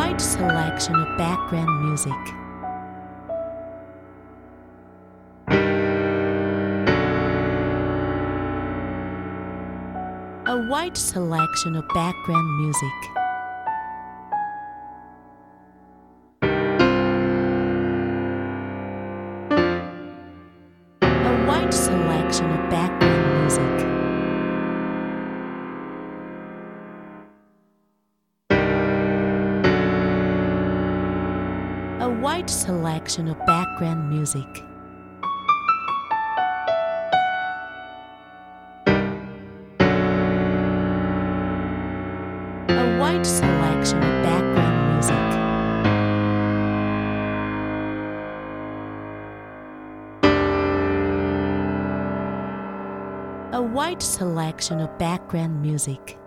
wide selection of background music. A wide selection of background music. A wide selection of background music. A wide selection of background music. A wide selection of background music. A wide selection of background music.